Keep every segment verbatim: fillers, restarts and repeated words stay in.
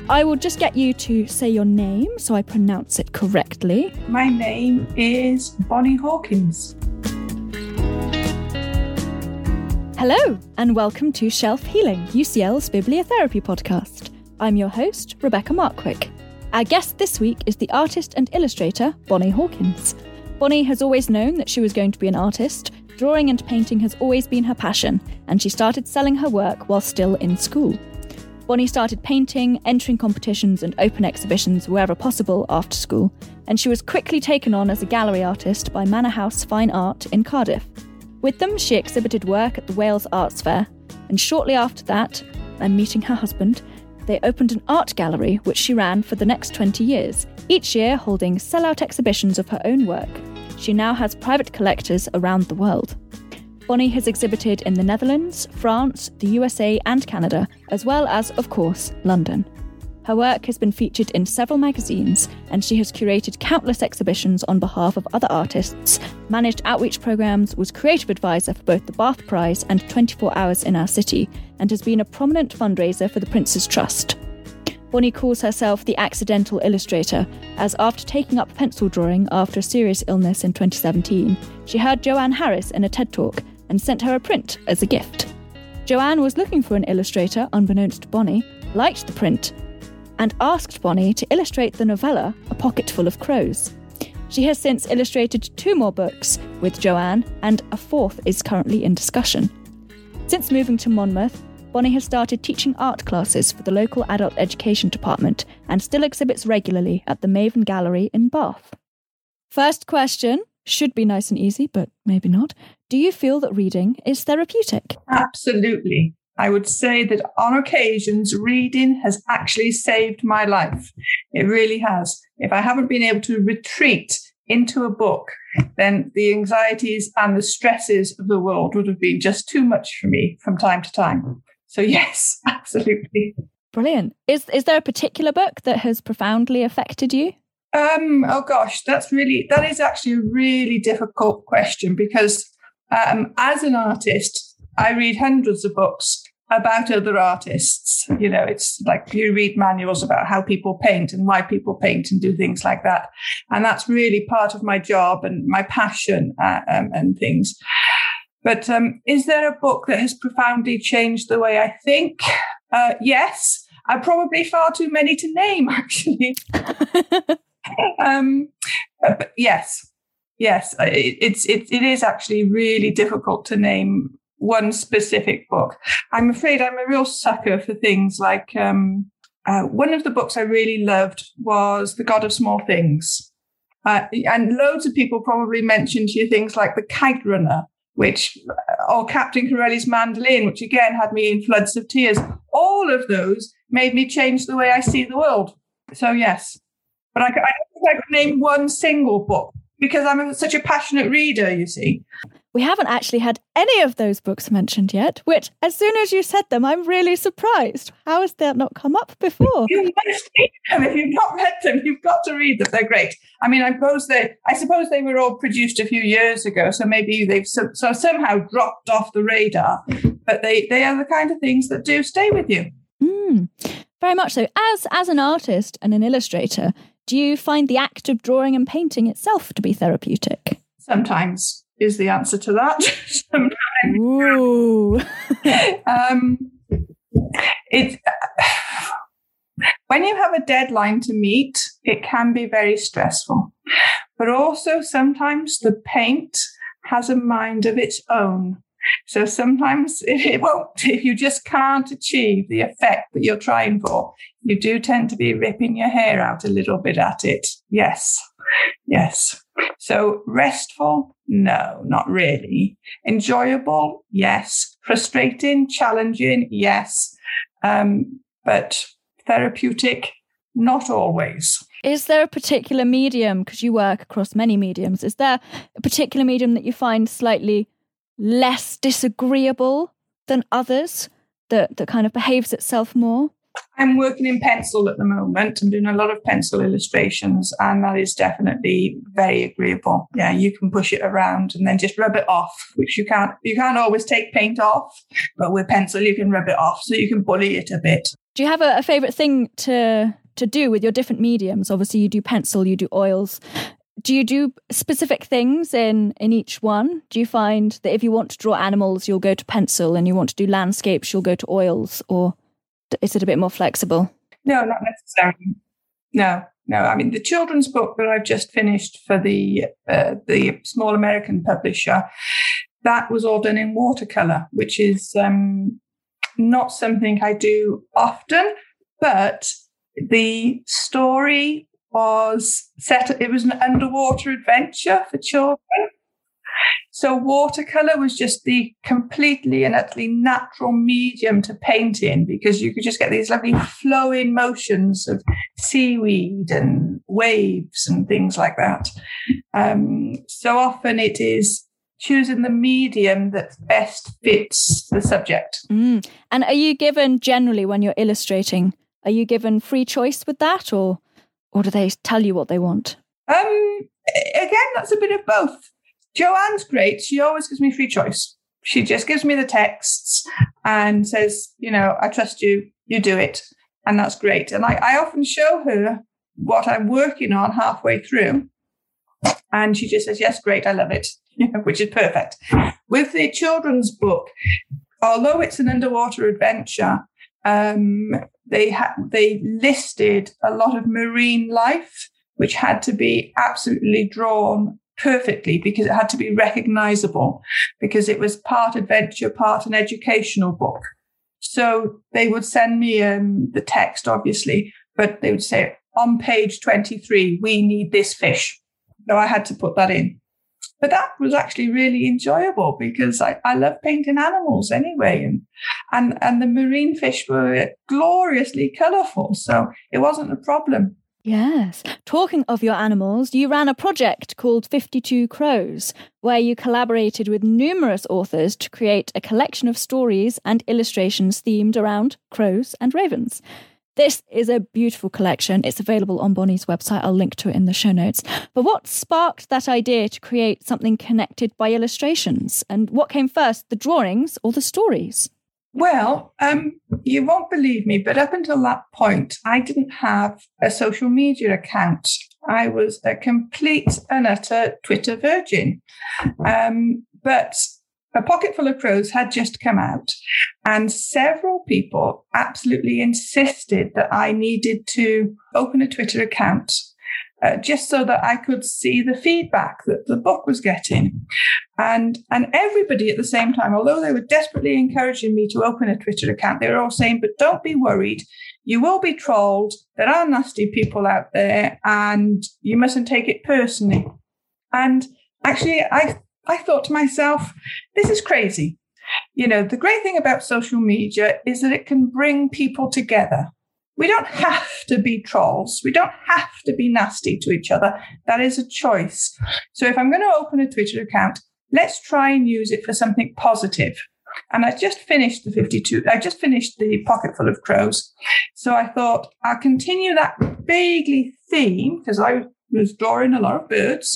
I will just get you to say your name so I pronounce it correctly. My name is Bonnie Hawkins. Hello, and welcome to Shelf Healing, U C L's Bibliotherapy podcast. I'm your host, Rebecca Markwick. Our guest this week is the artist and illustrator, Bonnie Hawkins. Bonnie has always known that she was going to be an artist. Drawing and painting has always been her passion, and she started selling her work while still in school. Bonnie started painting, entering competitions and open exhibitions wherever possible after school, and she was quickly taken on as a gallery artist by Manor House Fine Art in Cardiff. With them, she exhibited work at the Wales Arts Fair, and shortly after that, and meeting her husband, they opened an art gallery which she ran for the next twenty years, each year holding sell-out exhibitions of her own work. She now has private collectors around the world. Bonnie has exhibited in the Netherlands, France, the U S A and Canada, as well as, of course, London. Her work has been featured in several magazines, and she has curated countless exhibitions on behalf of other artists, managed outreach programmes, was creative advisor for both the Bath Prize and twenty-four hours in Our City, and has been a prominent fundraiser for the Prince's Trust. Bonnie calls herself the accidental illustrator, as after taking up pencil drawing after a serious illness in twenty seventeen, she heard Joanne Harris in a TED Talk and sent her a print as a gift. Joanne was looking for an illustrator, unbeknownst to Bonnie, liked the print, and asked Bonnie to illustrate the novella A Pocket Full of Crows. She has since illustrated two more books with Joanne, and a fourth is currently in discussion. Since moving to Monmouth, Bonnie has started teaching art classes for the local adult education department and still exhibits regularly at the Maven Gallery in Bath. First question, should be nice and easy, but maybe not. Do you feel that reading is therapeutic? Absolutely. I would say that on occasions, reading has actually saved my life. It really has. If I haven't been able to retreat into a book, then the anxieties and the stresses of the world would have been just too much for me from time to time. So yes, absolutely. Brilliant. Is is there a particular book that has profoundly affected you? Um, oh gosh, that's really, that is actually a really difficult question because um, as an artist, I read hundreds of books about other artists. You know, it's like you read manuals about how people paint and why people paint and do things like that. And that's really part of my job and my passion uh, um, and things. But um, is there a book that has profoundly changed the way I think? Uh, yes. Uh, probably far too many to name, actually. um, but yes, yes, it, it's it, it is actually really difficult to name one specific book. I'm afraid I'm a real sucker for things like um, uh, one of the books I really loved was The God of Small Things, uh, and loads of people probably mentioned to you things like The Kite Runner, which or Captain Corelli's Mandolin, which again had me in floods of tears. All of those made me change the way I see the world. So yes. But I, I don't think I could name one single book because I'm such a passionate reader, you see. We haven't actually had any of those books mentioned yet, which as soon as you said them, I'm really surprised. How has that not come up before? You must read them. If you've not read them, you've got to read them. They're great. I mean, I suppose they, I suppose they were all produced a few years ago, so maybe they've so, so somehow dropped off the radar. But they, they are the kind of things that do stay with you. Mm, very much so. As as an artist and an illustrator, do you find the act of drawing and painting itself to be therapeutic? Sometimes is the answer to that. Sometimes. Ooh. um, it, when you have a deadline to meet, it can be very stressful. But also sometimes the paint has a mind of its own. So sometimes it won't, if you just can't achieve the effect that you're trying for, you do tend to be ripping your hair out a little bit at it. Yes. Yes. So restful? No, not really. Enjoyable? Yes. Frustrating? Challenging? Yes. Um, but therapeutic? Not always. Is there a particular medium, because you work across many mediums, is there a particular medium that you find slightly less disagreeable than others, that, that kind of behaves itself more? I'm working in pencil at the moment. I'm doing a lot of pencil illustrations, and that is definitely very agreeable. Yeah, you can push it around and then just rub it off, which you can't. You can't always take paint off, but with pencil you can rub it off, so you can bully it a bit. Do you have a, a favourite thing to to do with your different mediums? Obviously, you do pencil, you do oils. Do you do specific things in, in each one? Do you find that if you want to draw animals, you'll go to pencil, and you want to do landscapes, you'll go to oils? Or is it a bit more flexible? No, not necessarily. No, no. I mean, the children's book that I've just finished for the uh, the small American publisher, that was all done in watercolour, which is um, not something I do often, but the story was set, it was an underwater adventure for children. So watercolour was just the completely and utterly natural medium to paint in, because you could just get these lovely flowing motions of seaweed and waves and things like that. Um, so often it is choosing the medium that best fits the subject. Mm. And are you given, generally when you're illustrating, are you given free choice with that, or or do they tell you what they want? Um, again, that's a bit of both. Joanne's great. She always gives me free choice. She just gives me the texts and says, you know, I trust you, you do it. And that's great. And I, I often show her what I'm working on halfway through. And she just says, yes, great, I love it, which is perfect. With the children's book, although it's an underwater adventure, um, they ha- they listed a lot of marine life, which had to be absolutely drawn perfectly because it had to be recognizable, because it was part adventure, part an educational book. So they would send me um, the text, obviously, but they would say, on page twenty-three, we need this fish. So I had to put that in. But that was actually really enjoyable because I, I love painting animals anyway. And, and, and the marine fish were gloriously colourful, so it wasn't a problem. Yes. Talking of your animals, you ran a project called fifty-two Crows, where you collaborated with numerous authors to create a collection of stories and illustrations themed around crows and ravens. This is a beautiful collection. It's available on Bonnie's website. I'll link to it in the show notes. But what sparked that idea to create something connected by illustrations? And what came first, the drawings or the stories? Well, um, you won't believe me, but up until that point, I didn't have a social media account. I was a complete and utter Twitter virgin. Um, but A Pocketful of Crows had just come out, and several people absolutely insisted that I needed to open a Twitter account uh, just so that I could see the feedback that the book was getting. And, and everybody at the same time, although they were desperately encouraging me to open a Twitter account, they were all saying, but don't be worried. You will be trolled. There are nasty people out there, and you mustn't take it personally. And actually, I I thought to myself, this is crazy. You know, the great thing about social media is that it can bring people together. We don't have to be trolls. We don't have to be nasty to each other. That is a choice. So if I'm going to open a Twitter account, let's try and use it for something positive. And I just finished the fifty-two, I just finished the Pocketful of Crows. So I thought I'll continue that vaguely theme, because I was drawing a lot of birds.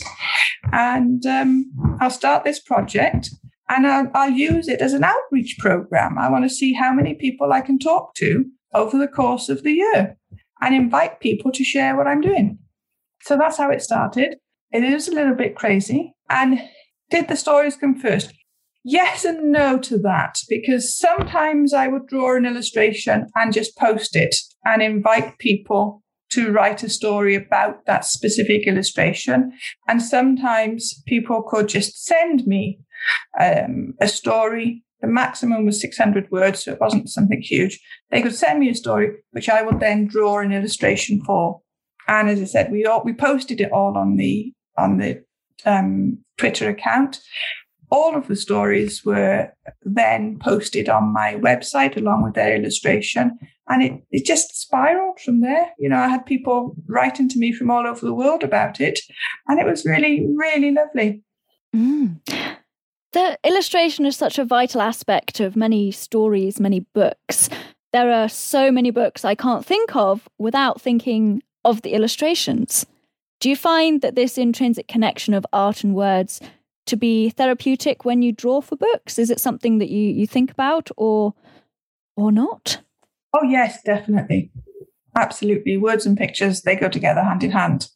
And um, I'll start this project, and I'll, I'll use it as an outreach program. I want to see how many people I can talk to over the course of the year and invite people to share what I'm doing. So that's how it started. It is a little bit crazy. And did the stories come first? Yes and no to that, because sometimes I would draw an illustration and just post it and invite people to write a story about that specific illustration. And sometimes people could just send me um, a story. The maximum was six hundred words, so it wasn't something huge. They could send me a story, which I would then draw an illustration for. And as I said, we all, we posted it all on the on the um, Twitter account. All of the stories were then posted on my website along with their illustration. And it, it just spiraled from there. You know, I had people writing to me from all over the world about it. And it was really, really lovely. Mm. The illustration is such a vital aspect of many stories, many books. There are so many books I can't think of without thinking of the illustrations. Do you find that this intrinsic connection of art and words to be therapeutic when you draw for books? Is it something that you, you think about or or not? Oh, yes, definitely. Absolutely. Words and pictures, they go together hand in hand.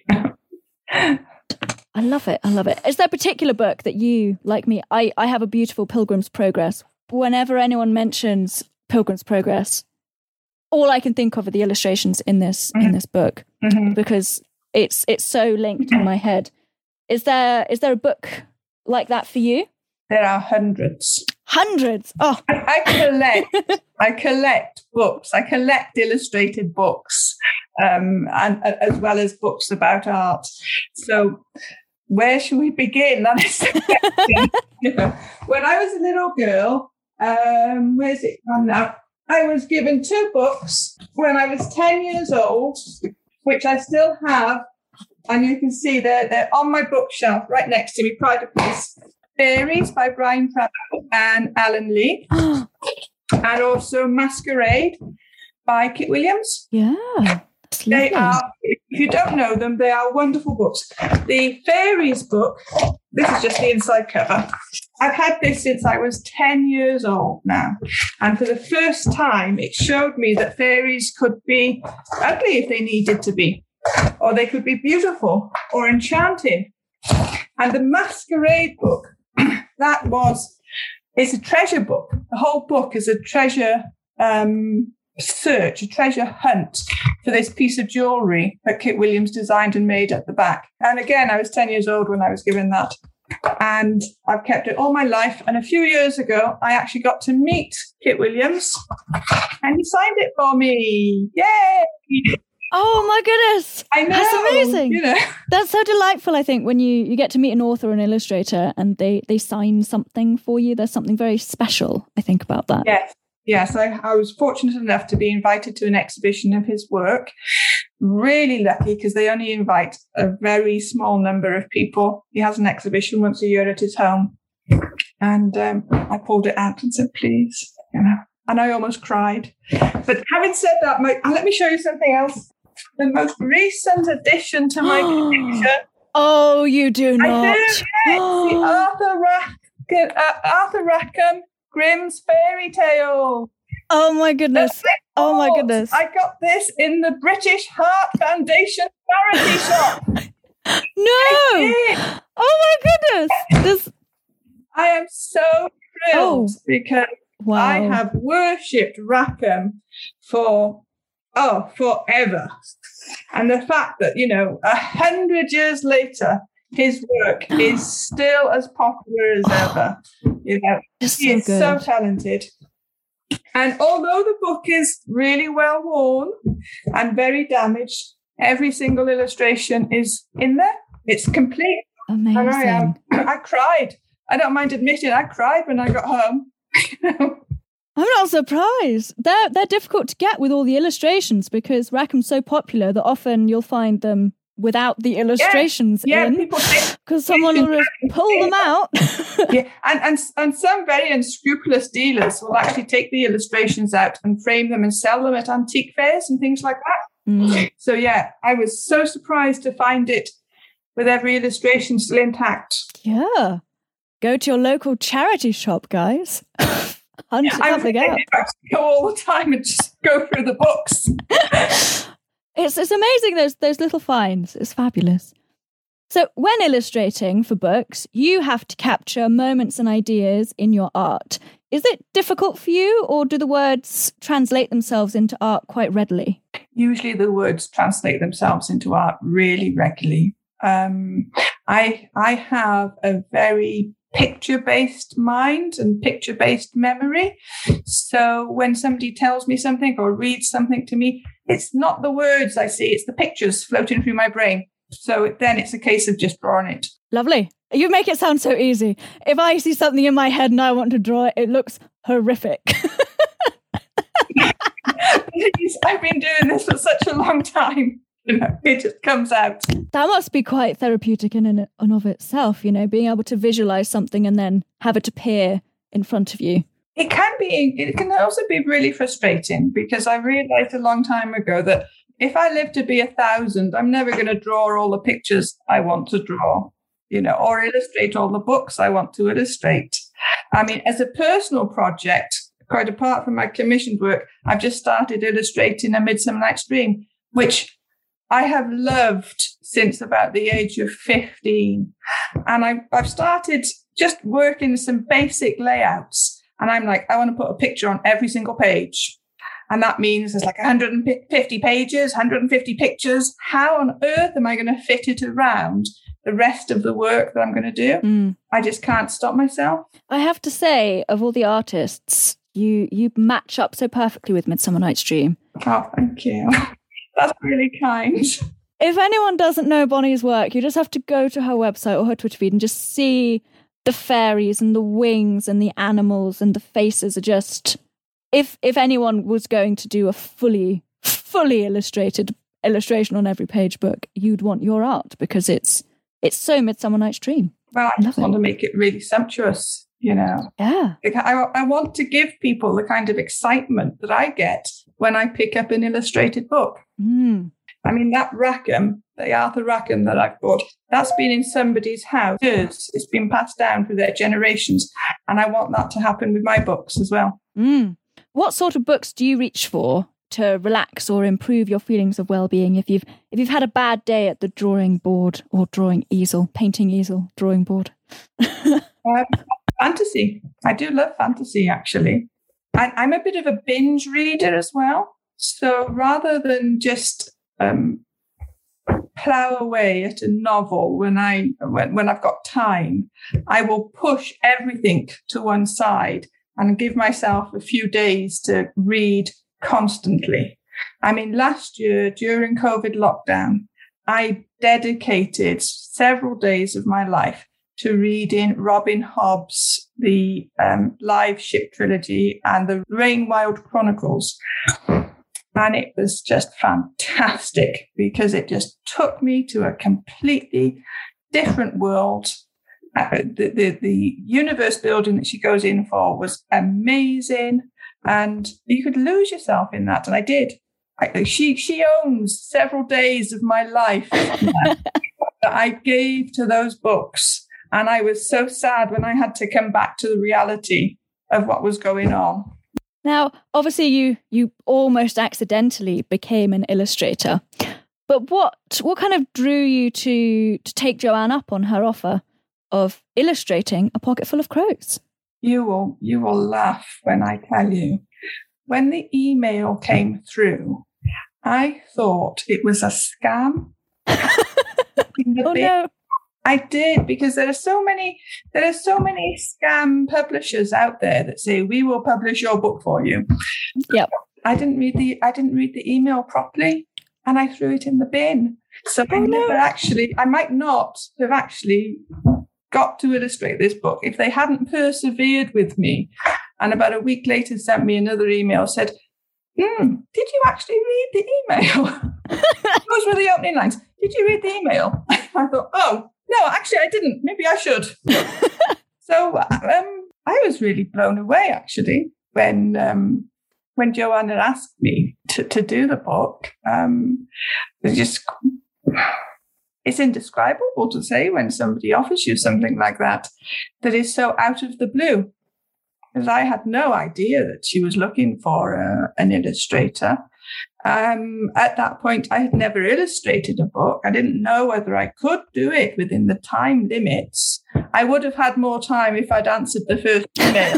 I love it. I love it. Is there a particular book that you, like me, I, I have a beautiful Pilgrim's Progress. Whenever anyone mentions Pilgrim's Progress, all I can think of are the illustrations in this mm-hmm. in this book mm-hmm. because it's it's so linked in my head. Is there is there a book like that for you? There are hundreds. Hundreds. Oh, I, I collect. I collect books. I collect illustrated books, um, and uh, as well as books about art. So, where should we begin? That is so you know, when I was a little girl, um, where's it gone now? I was given two books when I was ten years old, which I still have, and you can see they're they're on my bookshelf right next to me. Pride of Place. Fairies by Brian Pratchett and Alan Lee, and also Masquerade by Kit Williams. Yeah, they are. If you don't know them, they are wonderful books. The Fairies book. This is just the inside cover. I've had this since I was ten years old now, and for the first time, it showed me that fairies could be ugly if they needed to be, or they could be beautiful or enchanting. And the Masquerade book. That was, it's a treasure book. The whole book is a treasure um, search, a treasure hunt for this piece of jewellery that Kit Williams designed and made at the back. And again, I was ten years old when I was given that. And I've kept it all my life. And a few years ago, I actually got to meet Kit Williams and he signed it for me. Yay! Oh my goodness. I know. That's amazing. You know. That's so delightful, I think, when you, you get to meet an author or an illustrator and they, they sign something for you. There's something very special, I think, about that. Yes. Yes, I, I was fortunate enough to be invited to an exhibition of his work. Really lucky because they only invite a very small number of people. He has an exhibition once a year at his home. And um, I pulled it out and said, please, you know. And I almost cried. But having said that, my, let me show you something else. The most recent addition to my collection. Oh, you do not. I do, yes. The Arthur, Rack- uh, Arthur Rackham Grimm's Fairy Tale. Oh, my goodness. Oh, my goodness. I got this in the British Heart Foundation charity shop. No. Oh, my goodness. This. I am so thrilled oh. because wow. I have worshipped Rackham for Oh, forever. And the fact that, you know, a hundred years later, his work is still as popular as ever. You know, it's he so is so talented. And although the book is really well worn and very damaged, every single illustration is in there. It's complete. Amazing. And I am. I cried. I don't mind admitting I cried when I got home. I'm not surprised. They're they're difficult to get with all the illustrations because Rackham's so popular that often you'll find them without the illustrations yeah, in because someone will pull them out. yeah, and, and and some very unscrupulous dealers will actually take the illustrations out and frame them and sell them at antique fairs and things like that. Mm. So yeah, I was so surprised to find it with every illustration still intact. Yeah, go to your local charity shop, guys. Hunt something out. I go all the time and just go through the books. it's it's amazing those those little finds. It's fabulous. So when illustrating for books, you have to capture moments and ideas in your art. Is it difficult for you, or do the words translate themselves into art quite readily? Usually the words translate themselves into art really regularly. Um, I I have a very picture-based mind and picture-based memory. So when somebody tells me something or reads something to me, it's not the words I see, it's the pictures floating through my brain. So it, then it's a case of just drawing it. Lovely. You make it sound so easy. If I see something in my head and I want to draw it, it looks horrific. I've been doing this for such a long time. You know, it just comes out. That must be quite therapeutic in and of itself, you know, being able to visualize something and then have it appear in front of you. It can be, it can also be really frustrating because I realized a long time ago that if I live to be a thousand, I'm never going to draw all the pictures I want to draw, you know, or illustrate all the books I want to illustrate. I mean, as a personal project, quite apart from my commissioned work, I've just started illustrating A Midsummer Night's Dream, which I have loved since about the age of fifteen. And I, I've started just working some basic layouts. And I'm like, I want to put a picture on every single page. And that means there's like one hundred fifty pages, one hundred fifty pictures. How on earth am I going to fit it around the rest of the work that I'm going to do? Mm. I just can't stop myself. I have to say, of all the artists, you you match up so perfectly with Midsummer Night's Dream. Oh, thank you. That's really kind. If anyone doesn't know Bonnie's work, you just have to go to her website or her Twitter feed and just see the fairies and the wings and the animals and the faces are just... If if anyone was going to do a fully, fully illustrated illustration on every page book, you'd want your art because it's it's so Midsummer Night's Dream. Well, I just want to make it really sumptuous, you know. Yeah. I, I want to give people the kind of excitement that I get when I pick up an illustrated book. Mm. I mean, that Rackham, the Arthur Rackham that I've bought, that's been in somebody's house. It's been passed down through their generations. And I want that to happen with my books as well. Mm. What sort of books do you reach for to relax or improve your feelings of well-being if you've if you've had a bad day at the drawing board or drawing easel, painting easel, drawing board? um, fantasy. I do love fantasy, actually. I, I'm a bit of a binge reader as well. So rather than just um, plough away at a novel when I when, when I've got time, I will push everything to one side and give myself a few days to read constantly. I mean, last year during COVID lockdown, I dedicated several days of my life to reading Robin Hobb's, the um, live ship trilogy and the Rainwild Chronicles. And it was just fantastic because it just took me to a completely different world. Uh, the, the the universe building that she goes in for was amazing, and you could lose yourself in that, and I did. I, she she owns several days of my life that I gave to those books, and I was so sad when I had to come back to the reality of what was going on. Now, obviously, you you almost accidentally became an illustrator, but what what kind of drew you to to take Joanne up on her offer of illustrating A Pocket Full of Crows? You will you will laugh when I tell you. When the email came through, I thought it was a scam. Oh no. I did, because there are so many there are so many scam publishers out there that say we will publish your book for you. Yep. I didn't read the I didn't read the email properly and I threw it in the bin. So oh, I no. never actually I might not have actually got to illustrate this book if they hadn't persevered with me, and about a week later sent me another email, said, hmm, did you actually read the email? Those were the opening lines. Did you read the email? I thought, oh, no, actually I didn't. Maybe I should. So um, I was really blown away, actually, when um, when Joanna asked me to, to do the book. Um, it just... It's indescribable to say when somebody offers you something like that, that is so out of the blue. Because I had no idea that she was looking for uh, an illustrator. Um, at that point, I had never illustrated a book. I didn't know whether I could do it within the time limits. I would have had more time if I'd answered the first email.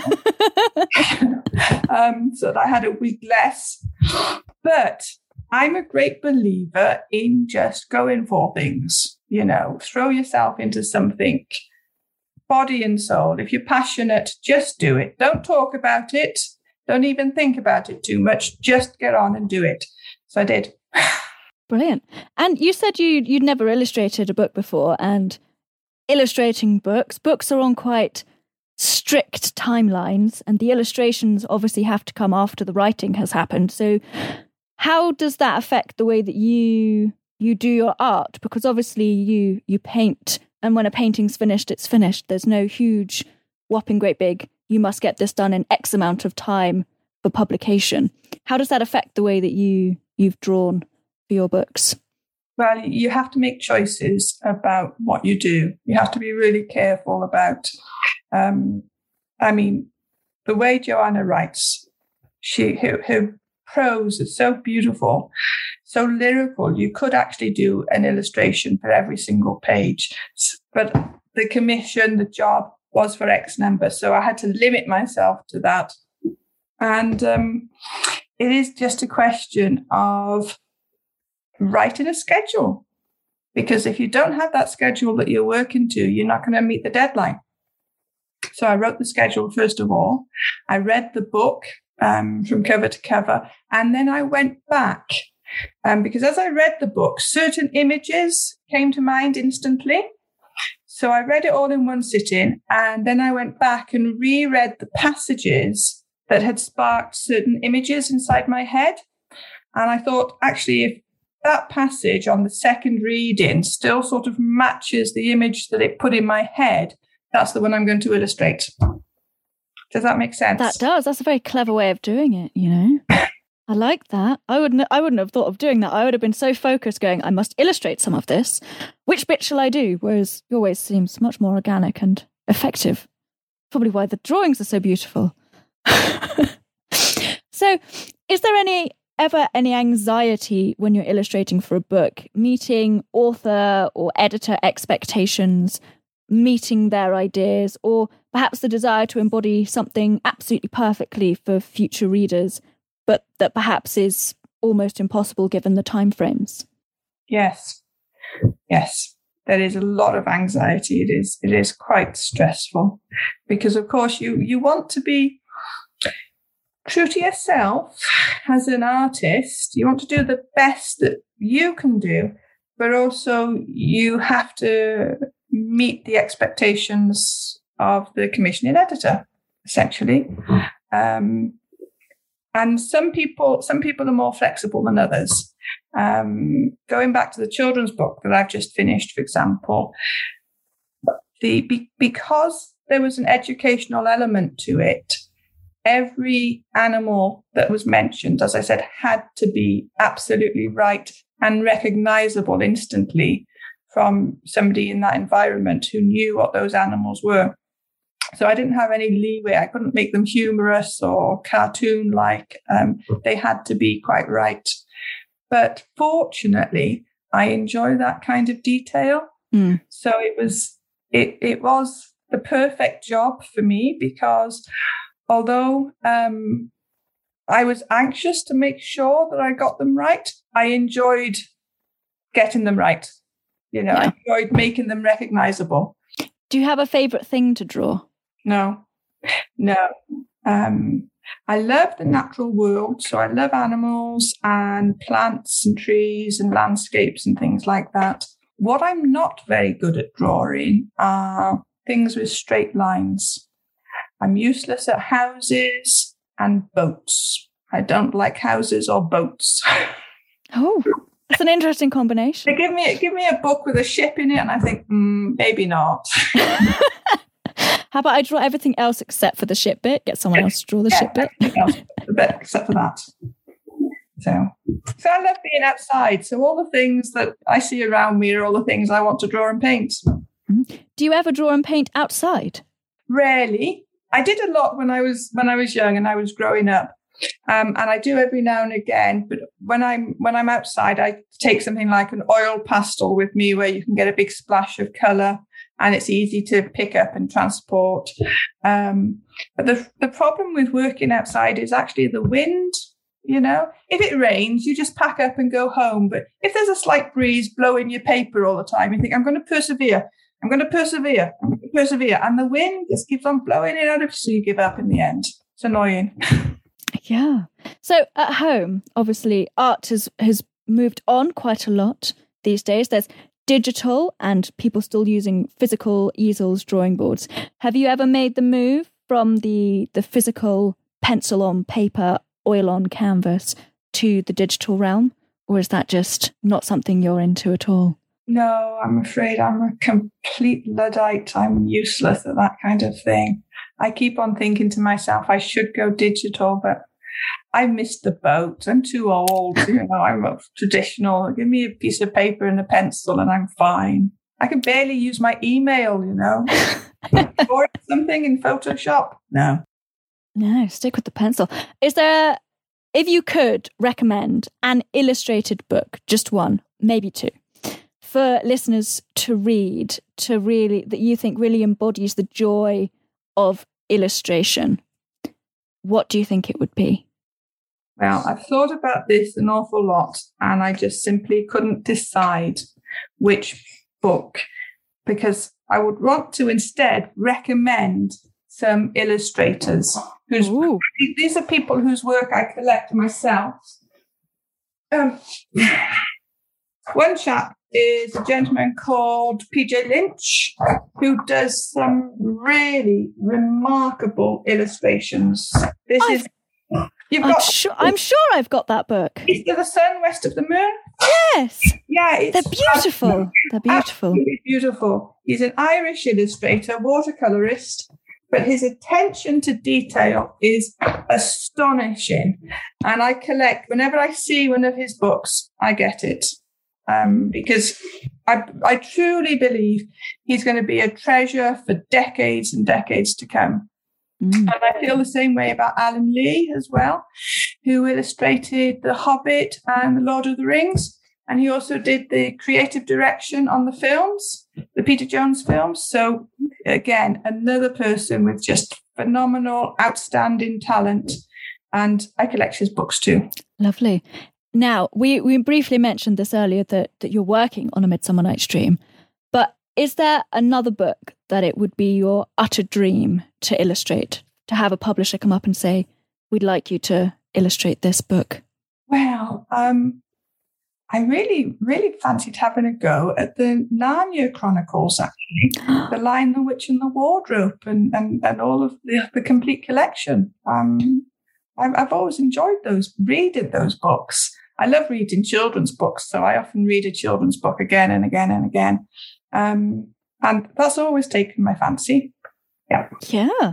um, so that I had a week less. But I'm a great believer in just going for things, you know, throw yourself into something, body and soul. If you're passionate, just do it. Don't talk about it. Don't even think about it too much. Just get on and do it. So I did. Brilliant. And you said you, you'd never illustrated a book before, and illustrating books, books are on quite strict timelines, and the illustrations obviously have to come after the writing has happened. So how does that affect the way that you you do your art? Because obviously you you paint, and when a painting's finished, it's finished. There's no huge, whopping great big, you must get this done in X amount of time for publication. How does that affect the way that you, you've drawn for your books? Well, you have to make choices about what you do. You have to be really careful about, um, I mean, the way Joanna writes, she her, her prose is so beautiful, so lyrical. You could actually do an illustration for every single page, but the commission, the job was for X number, so I had to limit myself to that. And um, it is just a question of writing a schedule, because if you don't have that schedule that you're working to, you're not going to meet the deadline. So I wrote the schedule first of all. I read the book um, from cover to cover, and then I went back um, because as I read the book, certain images came to mind instantly. So I read it all in one sitting, and then I went back and reread the passages that had sparked certain images inside my head. And I thought, actually, if that passage on the second reading still sort of matches the image that it put in my head, that's the one I'm going to illustrate. Does that make sense? That does. That's a very clever way of doing it, you know. I like that. I wouldn't I wouldn't have thought of doing that. I would have been so focused going, I must illustrate some of this. Which bit shall I do? Whereas your way seems much more organic and effective. Probably why the drawings are so beautiful. So, is there any ever any anxiety when you're illustrating for a book, meeting author or editor expectations, meeting their ideas, or perhaps the desire to embody something absolutely perfectly for future readers, but that perhaps is almost impossible given the timeframes? Yes. Yes. There is a lot of anxiety. It is it is quite stressful because, of course, you, you want to be true to yourself as an artist. You want to do the best that you can do, but also you have to meet the expectations of the commissioning editor, essentially. Um, and some people, some people are more flexible than others. Um, going back to the children's book that I've just finished, for example, the be, because there was an educational element to it, every animal that was mentioned, as I said, had to be absolutely right and recognizable instantly from somebody in that environment who knew what those animals were. So I didn't have any leeway. I couldn't make them humorous or cartoon-like. Um, they had to be quite right. But fortunately, I enjoy that kind of detail. Mm. So it was it it was the perfect job for me because although um, I was anxious to make sure that I got them right, I enjoyed getting them right. You know, yeah. I enjoyed making them recognizable. Do you have a favorite thing to draw? No, no. Um, I love the natural world. So I love animals and plants and trees and landscapes and things like that. What I'm not very good at drawing are things with straight lines. I'm useless at houses and boats. I don't like houses or boats. Oh, that's an interesting combination. They give me give me a book with a ship in it, and I think mm, maybe not. How about I draw everything else except for the ship bit? Get someone else to draw the yeah, ship bit. Everything else bit except for that. So, so I love being outside. So all the things that I see around me are all the things I want to draw and paint. Do you ever draw and paint outside? Rarely. I did a lot when I was when I was young and I was growing up, um, and I do every now and again. But when I'm when I'm outside, I take something like an oil pastel with me, where you can get a big splash of colour, and it's easy to pick up and transport. Um, but the the problem with working outside is actually the wind. You know, if it rains, you just pack up and go home. But if there's a slight breeze blowing your paper all the time, you think, I'm going to persevere. I'm going to persevere. I'm going to persevere. And the wind just keeps on blowing in out of you, so you give up in the end. It's annoying. Yeah. So at home, obviously, art has, has moved on quite a lot these days. There's digital and people still using physical easels, drawing boards. Have you ever made the move from the, the physical pencil on paper, oil on canvas to the digital realm? Or is that just not something you're into at all? No, I'm afraid I'm a complete Luddite. I'm useless at that kind of thing. I keep on thinking to myself, I should go digital, but I missed the boat. I'm too old. You know, I'm a traditional. Give me a piece of paper and a pencil and I'm fine. I can barely use my email, you know. Or something in Photoshop. No. No, stick with the pencil. Is there, if you could recommend an illustrated book, just one, maybe two, for listeners to read, to really, that you think really embodies the joy of illustration, what do you think it would be? Well, I've thought about this an awful lot, and I just simply couldn't decide which book, because I would want to instead recommend some illustrators. Who's, these are people whose work I collect myself. Um, one chap is a gentleman called P J Lynch, who does some really remarkable illustrations. This I've, is you've I'm got. Sure, I'm sure I've got that book. East of the Sun, West of the Moon. Yes. Yeah, it's they're beautiful. They're beautiful. Absolutely beautiful. He's an Irish illustrator, watercolorist, but his attention to detail is astonishing. And I collect, whenever I see one of his books, I get it. Um, because I, I truly believe he's going to be a treasure for decades and decades to come. Mm. And I feel the same way about Alan Lee as well, who illustrated The Hobbit and The Lord of the Rings. And he also did the creative direction on the films, the Peter Jones films. So again, another person with just phenomenal, outstanding talent. And I collect his books too. Lovely. Now, we, we briefly mentioned this earlier, that, that you're working on A Midsummer Night's Dream. But is there another book that it would be your utter dream to illustrate, to have a publisher come up and say, we'd like you to illustrate this book? Well, um, I really, really fancied having a go at the Narnia Chronicles, actually. The Lion, the Witch and the Wardrobe, and, and, and all of the, the complete collection. Um, I've, I've always enjoyed those, reading those books. I love reading children's books, so I often read a children's book again and again and again. Um, and that's always taken my fancy. Yeah. Yeah.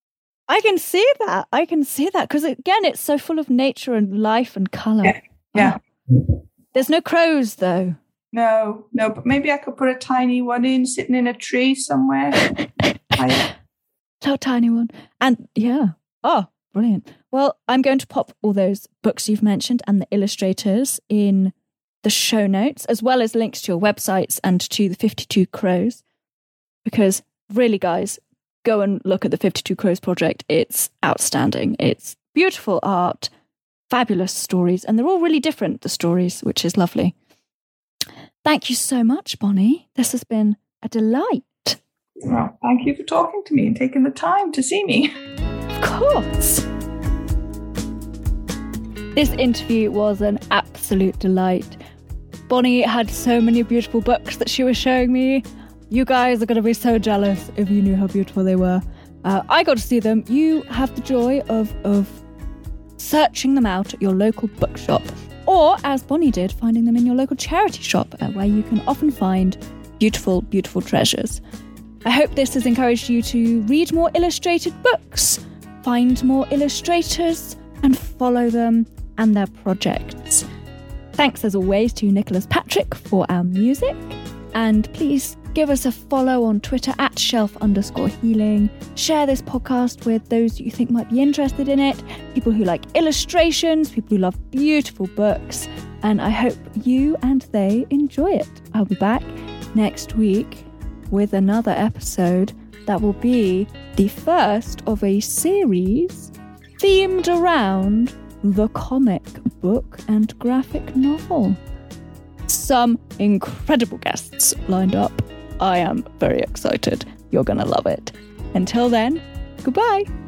I can see that. I can see that. Because again, it's so full of nature and life and colour. Yeah. yeah. Oh. There's no crows, though. No, no, but maybe I could put a tiny one in, sitting in a tree somewhere. I... So tiny one. And yeah. Oh, brilliant. Well, I'm going to pop all those books you've mentioned and the illustrators in the show notes, as well as links to your websites and to the fifty-two Crows. Because really, guys, go and look at the fifty-two Crows project. It's outstanding. It's beautiful art, fabulous stories, and they're all really different, the stories, which is lovely. Thank you so much, Bonnie. This has been a delight. Well, thank you for talking to me and taking the time to see me. Of course. This interview was an absolute delight. Bonnie had so many beautiful books that she was showing me. You guys are going to be so jealous if you knew how beautiful they were. Uh, I got to see them. You have the joy of, of searching them out at your local bookshop, or, as Bonnie did, finding them in your local charity shop, uh, where you can often find beautiful, beautiful treasures. I hope this has encouraged you to read more illustrated books, find more illustrators, and follow them and their projects. Thanks, as always, to Nicholas Patrick for our music. And please give us a follow on Twitter at shelf underscore healing. Share this podcast with those you think might be interested in it, people who like illustrations, people who love beautiful books. And I hope you and they enjoy it. I'll be back next week with another episode that will be the first of a series themed around the comic book and graphic novel. Some incredible guests lined up. I am very excited. You're going to love it. Until then, goodbye.